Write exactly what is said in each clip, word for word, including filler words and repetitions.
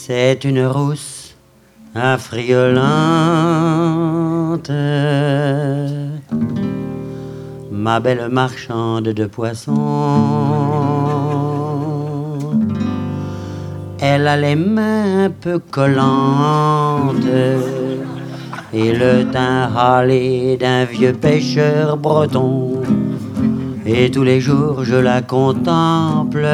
C'est une rousse affriolante, ma belle marchande de poissons. Elle a les mains un peu collantes et le teint râlé d'un vieux pêcheur breton. Et tous les jours je la contemple,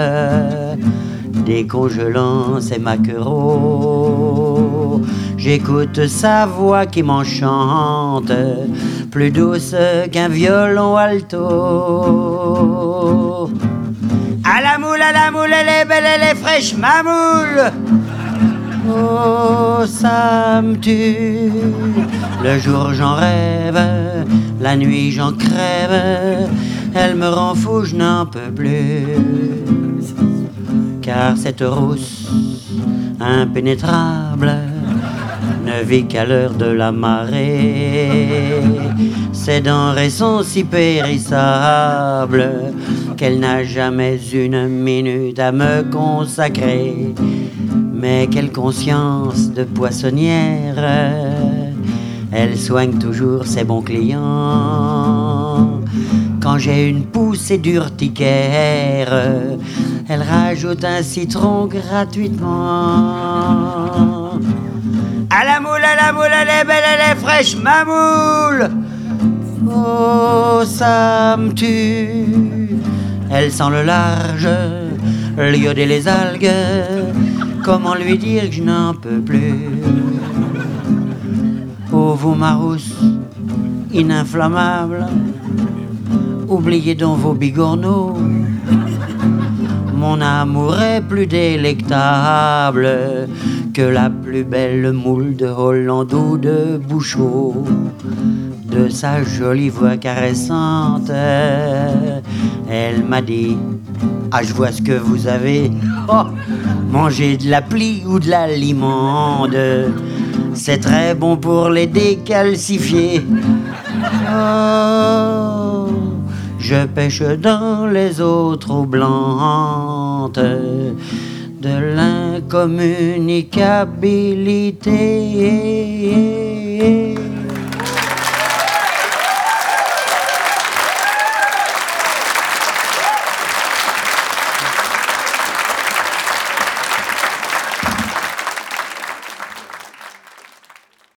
décongelant ses maquereaux. J'écoute sa voix qui m'enchante, plus douce qu'un violon alto. À la moule, à la moule, elle est belle, elle est fraîche, ma moule. Oh, ça me tue. Le jour j'en rêve, la nuit j'en crève. Elle me rend fou, je n'en peux plus. Car cette rousse impénétrable ne vit qu'à l'heure de la marée. Ses denrées sont si périssables qu'elle n'a jamais une minute à me consacrer. Mais quelle conscience de poissonnière, elle soigne toujours ses bons clients. Quand j'ai une poussée d'urticaire, elle rajoute un citron gratuitement. À la moule, à la moule, elle est belle, elle est fraîche, ma moule. Oh, ça me tue. Elle sent le large, l'iode et les algues. Comment lui dire que je n'en peux plus? Oh, vous, ma rousse ininflammable, oubliez donc vos bigorneaux. Mon amour est plus délectable que la plus belle moule de Hollande ou de Bouchot. De sa jolie voix caressante, elle m'a dit: ah, je vois ce que vous avez. Oh, mangez de la plie ou de la limande, c'est très bon pour les décalcifier. Oh, je pêche dans les eaux troublantes de l'incommunicabilité.